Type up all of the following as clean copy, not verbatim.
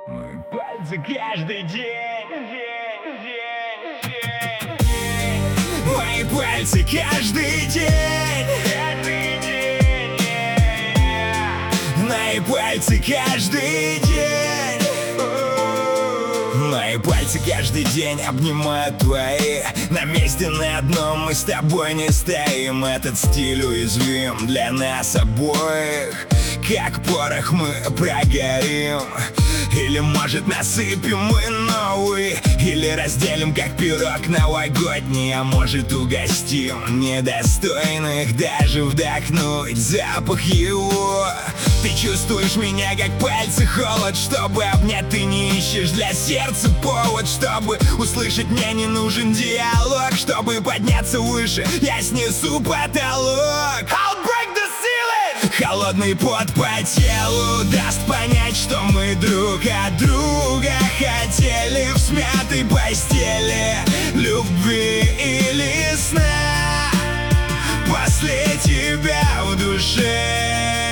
Мои пальцы каждый день. Мои пальцы каждый день. Мои пальцы каждый день. Мои пальцы каждый день обнимают твои. На месте на одном мы с тобой не стоим. Этот стиль уязвим для нас обоих. Как порох мы прогорим. Или может насыпем мы новый. Или разделим как пирог новогодний. А может угостим недостойных даже вдохнуть запах его. Ты чувствуешь меня как пальцы холод. Чтобы обнять ты не ищешь для сердца повод. Чтобы услышать мне не нужен диалог. Чтобы подняться выше я снесу потолок. I'll break the ceiling! Холодный пот по телу даст понять, что мы друг от друга хотели. В смятой постели любви или сна. После тебя в душе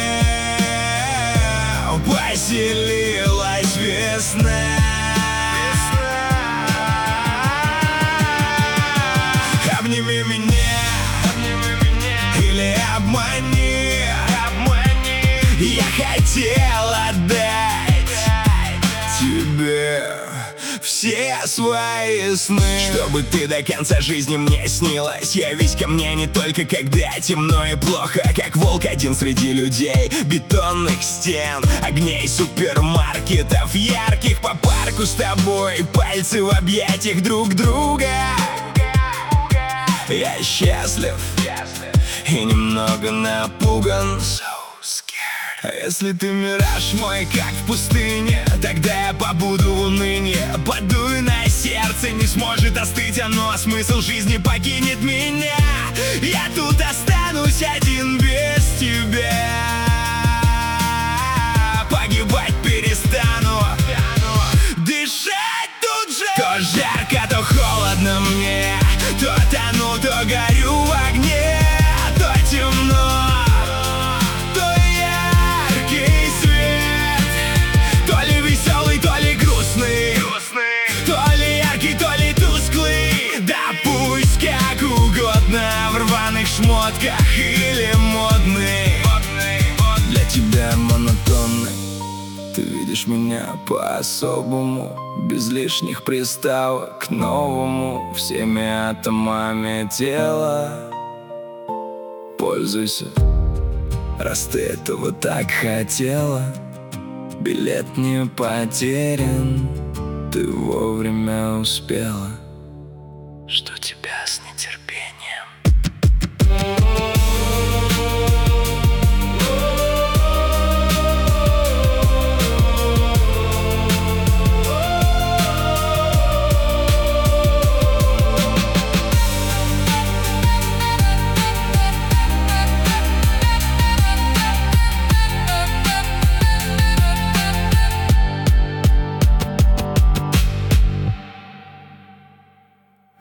поселилась весна. Обними меня, или обмани. Я хотел отдать тебе все свои сны, чтобы ты до конца жизни мне снилась. Явись ко мне не только когда темно и плохо, как волк один среди людей, бетонных стен, огней супермаркетов ярких. По парку с тобой, пальцы в объятиях друг друга. Я счастлив и немного напуган. А если ты мираж мой, как в пустыне, тогда я побуду в унынии. Подуй на сердце, не сможет остыть оно. Смысл жизни покинет меня. Я тут останусь один без тебя. Погибать перестану. Дышать тут же. То жарко, то холодно мне. То тону, то горю в огне. То темно, в рваных шмотках или модный. Для тебя монотонный. Ты видишь меня по-особому, без лишних приставок к новому. Всеми атомами тела пользуйся, раз ты этого так хотела. Билет не потерян, ты вовремя успела. Что тебя